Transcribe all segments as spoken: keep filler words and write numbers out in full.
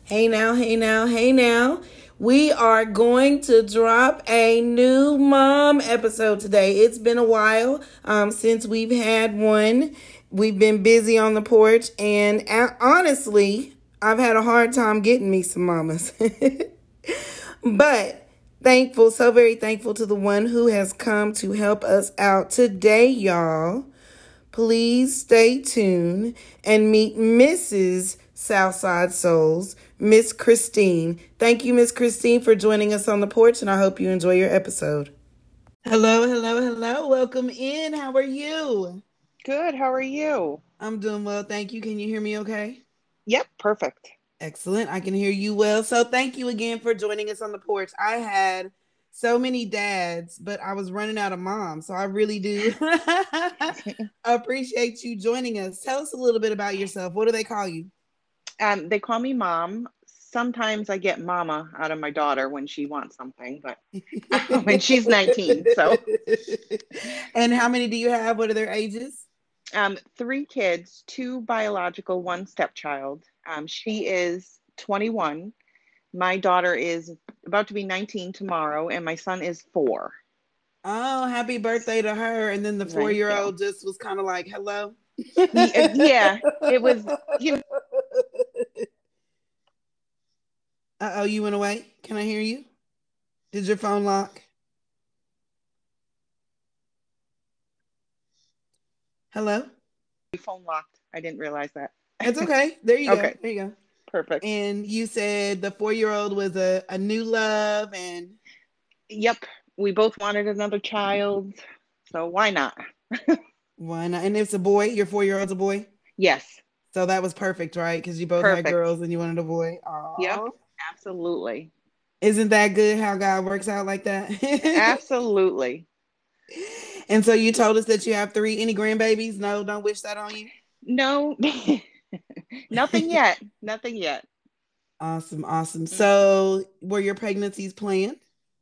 Hey now, hey now, hey now. We are going to drop a new mom episode today. It's been a while um, since we've had one. We've been busy on the porch, and uh, honestly, I've had a hard time getting me some mamas. But thankful, so very thankful to the one who has come to help us out today, y'all. Please stay tuned and meet Missus Southside Souls, Miss Christine. Thank you, Miss Christine, for joining us on the porch, and I hope you enjoy your episode. Hello, hello, hello. Welcome in. How are you? Good. How are you? I'm doing well. Thank you. Can you hear me okay? Yep. Perfect. Excellent. I can hear you well. So thank you again for joining us on the porch. I had so many dads, but I was running out of moms. So I really do appreciate you joining us. Tell us a little bit about yourself. What do they call you? Um, they call me mom. Sometimes I get mama out of my daughter when she wants something, but when she's nineteen. So, And how many do you have? What are their ages? um, three kids, two biological, one stepchild. Um, she is twenty-one. My daughter is about to be nineteen tomorrow, and my son is four. Oh, happy birthday to her. And then the four Thank year you. old just was kind of like, hello. Yeah, it was, you know, Uh oh, you went away. Can I hear you? Did your phone lock? Hello? phone locked. I didn't realize that. It's okay. There you go. Okay, There you go. perfect. And you said the four year old was a, a new love and Yep, we both wanted another child, so why not? why not? And it's a boy. Your four year old's a boy. Yes, So that was perfect, right? Because you both had perfect. girls and you wanted a boy. Yep, Aw. absolutely. Isn't that good how God works out like that? Absolutely. And so you told us that you have three. Any grandbabies? No, don't wish that on you. No, nothing yet. Nothing yet. Awesome, awesome. Mm. So were your pregnancies planned?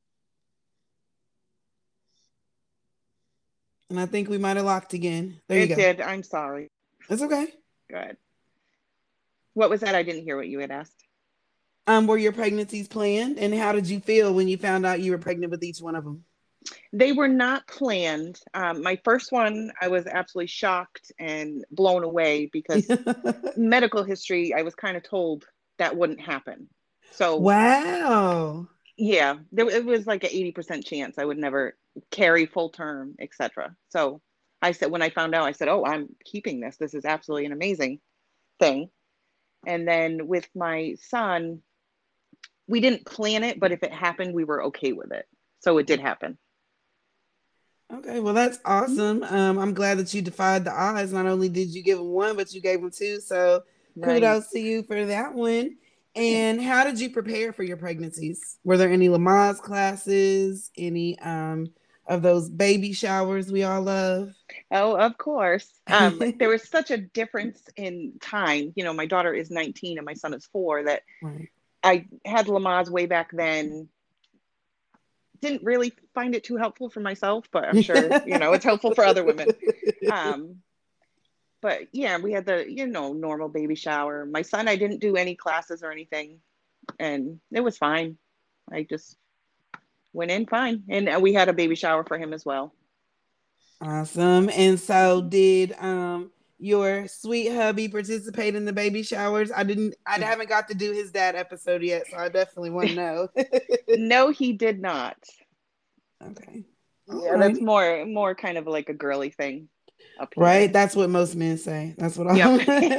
And I think we might have locked again. There you It go. did. I'm sorry. That's okay. Good. What was that? I didn't hear what you had asked. Um, were your pregnancies planned? And how did you feel when you found out you were pregnant with each one of them? They were not planned. Um, my first one, I was absolutely shocked and blown away because medical history, I was kind of told that wouldn't happen. So Wow. yeah, there it was like an eighty percent chance I would never carry full term, et cetera. So I said when I found out, I said, "Oh, I'm keeping this. This is absolutely an amazing thing." And then with my son, we didn't plan it, but if it happened, we were okay with it. So it did happen. Okay, well that's awesome. Um, I'm glad that you defied the odds. Not only did you give them one, but you gave them two. So Right. kudos to you for that one. Thanks. And how did you prepare for your pregnancies? Were there any Lamaze classes? Any um of those baby showers we all love? Oh, of course. Um, there was such a difference in time. You know, my daughter is nineteen and my son is four that Right. I had Lamaze way back then. Didn't really find it too helpful for myself, but I'm sure, you know, it's helpful for other women. Um, but yeah, we had the, you know, normal baby shower. My son, I didn't do any classes or anything, and it was fine. I just went in fine. And uh, we had a baby shower for him as well. Awesome. And so did um your sweet hubby participate in the baby showers? I didn't I haven't got to do his dad episode yet, so I definitely want to know. No, he did not. Okay. All Yeah, that's right. more more kind of like a girly thing up here. Right? That's what most men say. That's what Yep. all.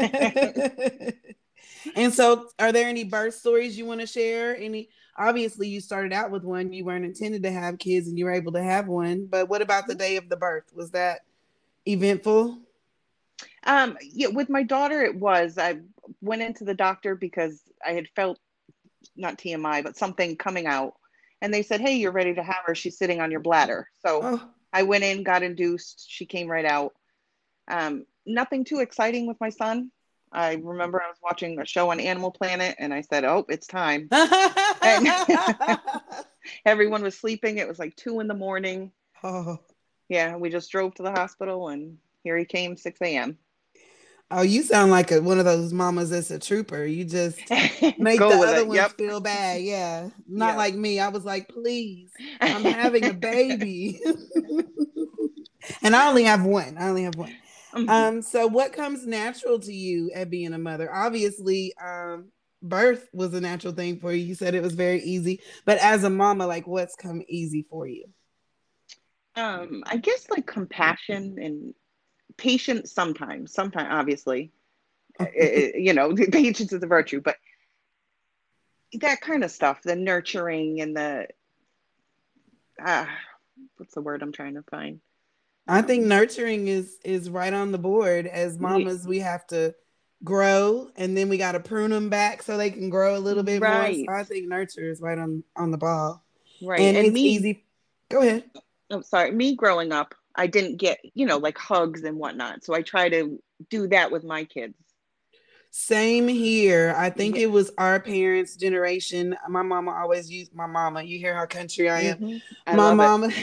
And so are there any birth stories you want to share? Any obviously you started out with one, you weren't intended to have kids and you were able to have one, but what about the day of the birth? Was that eventful? Um, yeah, with my daughter, it was. I went into the doctor because I had felt not T M I, but something coming out. And they said, "Hey, you're ready to have her. She's sitting on your bladder." So Oh, I went in, got induced. She came right out. Um, nothing too exciting with my son. I remember I was watching a show on Animal Planet and I said, "Oh, it's time." And everyone was sleeping. It was like two in the morning. oh, Yeah, we just drove to the hospital and here he came, six a m. Oh, you sound like a, one of those mamas that's a trooper. You just make the Go with other it. ones Yep. feel bad. Yeah. Not Yep. like me. I was like, please, I'm having a baby. And I only have one. I only have one. Mhm. Um, so what comes natural to you at being a mother? Obviously, um, birth was a natural thing for you. You said it was very easy. But as a mama, like what's come easy for you? Um, I guess like compassion and patience sometimes. Sometimes, obviously, it, you know, patience is a virtue, but that kind of stuff, the nurturing and the uh, what's the word I'm trying to find? I think Um, nurturing is is right on the board. As yeah, mamas, we have to grow and then we got to prune them back so they can grow a little bit more. So right, I think nurture is right on on the ball. right. And And it's me, easy. Go ahead. I'm sorry, me growing up, I didn't get, you know, like hugs and whatnot. So I try to do that with my kids. Same here. I think Yeah. it was our parents' generation. My mama always used my mama. You hear how country I am. Hmm. I My love it. mama.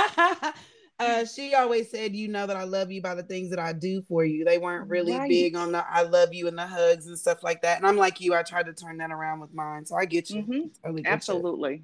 uh, she always said, "You know that I love you by the things that I do for you." They weren't really Right. big on the "I love you" and the hugs and stuff like that. And I'm like you. I tried to turn that around with mine. So I get you. Hmm. I totally get you. Absolutely.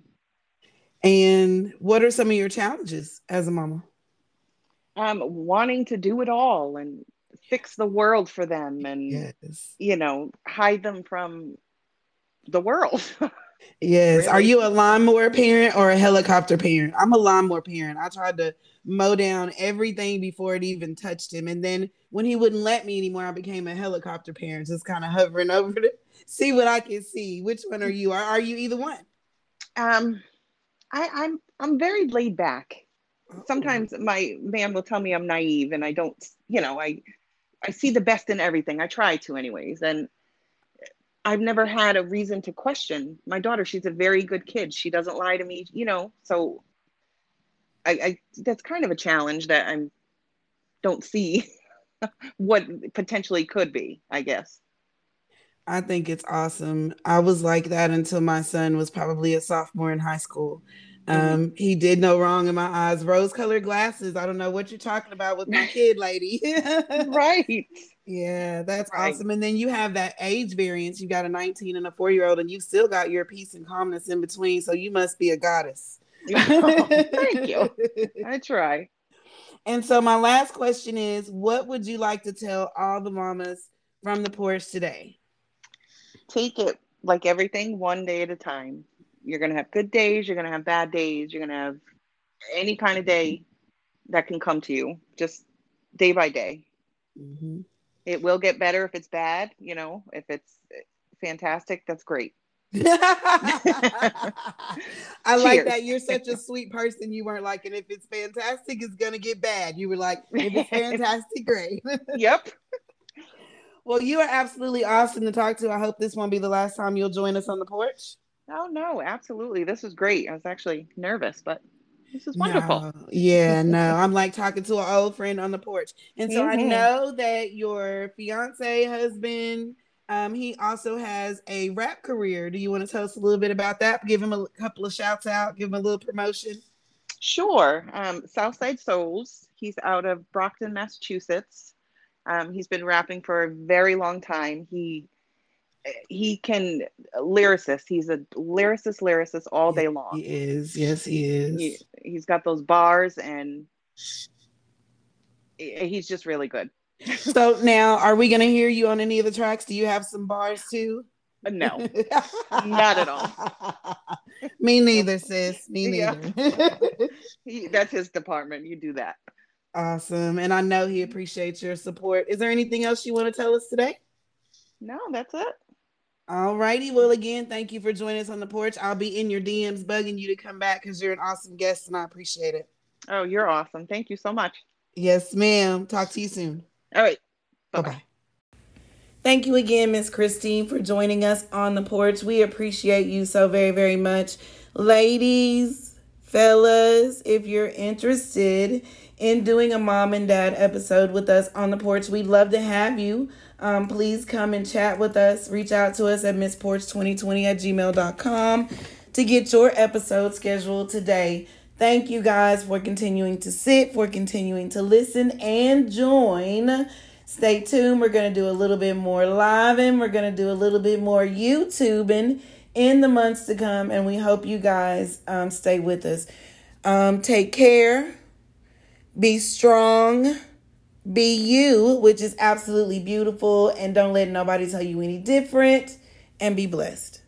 And what are some of your challenges as a mama? Um, wanting to do it all and fix the world for them and, Yes. you know, hide them from the world, Yes. Are really. you a lawnmower parent or a helicopter parent? I'm a lawnmower parent. I tried to mow down everything before it even touched him. And then when he wouldn't let me anymore, I became a helicopter parent, just kind of hovering over to see what I can see. Which one are you? Are, are you either one? Um, I, I'm I'm very laid back. Oh, Sometimes my man will tell me I'm naive and I don't, you know, I I see the best in everything. I try to anyways. And I've never had a reason to question my daughter. She's a very good kid. She doesn't lie to me, you know. So I, I that's kind of a challenge that I don't see what potentially could be, I guess. I think it's awesome. I was like that until my son was probably a sophomore in high school. Hmm. Um, he did no wrong in my eyes. Rose colored glasses. I don't know what you're talking about with my kid, lady. Right. Yeah, that's Right. awesome. And then you have that age variance. You got a nineteen and a four year old, and you still got your peace and calmness in between. So you must be a goddess. Oh, thank you. I try. And so, my last question is what would you like to tell all the mamas from the porch today? Take it like everything one day at a time. You're going to have good days, you're going to have bad days, you're going to have any kind of day that can come to you, just day by day. Mhm. It will get better if it's bad, you know, if it's fantastic, that's great. I like Cheers. that. You're such a sweet person. You weren't like, and if it's fantastic, it's going to get bad. You were like, if it's fantastic, great. Yep. Well, you are absolutely awesome to talk to. I hope this won't be the last time you'll join us on the porch. Oh, no, absolutely. This was great. I was actually nervous, but this is wonderful. No, yeah, no. I'm like talking to an old friend on the porch. And so I Hmm. know that your fiance husband, um, he also has a rap career. Do you want to tell us a little bit about that? Give him a couple of shouts out, give him a little promotion. Sure. Um, Southside Souls. He's out of Brockton, Massachusetts. Um, he's been rapping for a very long time. He he can lyricist. He's a lyricist, lyricist all Yes, day he long. is. Yes, he He is. he's got those bars, and he's just really good. So now, are we going to hear you on any of the tracks? Do you have some bars too? No, not at all. Me Nope. neither, sis. Me Yeah, neither. he, that's his department. You do that. Awesome. And I know he appreciates your support. Is there anything else you want to tell us today? No, that's it. All righty. Well, again, thank you for joining us on the porch. I'll be in your D Ms bugging you to come back because you're an awesome guest and I appreciate it. Oh, you're awesome. Thank you so much. Yes, ma'am. Talk to you soon. All right. Bye Bye bye. bye. Thank you again, Miss Christine, for joining us on the porch. We appreciate you so very, very much. Ladies, fellas, if you're interested in doing a mom and dad episode with us on the porch, we'd love to have you. Um, please come and chat with us. Reach out to us at miss porch twenty twenty at gmail dot com to get your episode scheduled today. Thank you guys for continuing to sit, for continuing to listen and join. Stay tuned. We're going to do a little bit more living. We're going to do a little bit more YouTubing in the months to come. And we hope you guys um, stay with us. Um, take care. Be strong. Be you, which is absolutely beautiful. And don't let nobody tell you any different. And be blessed.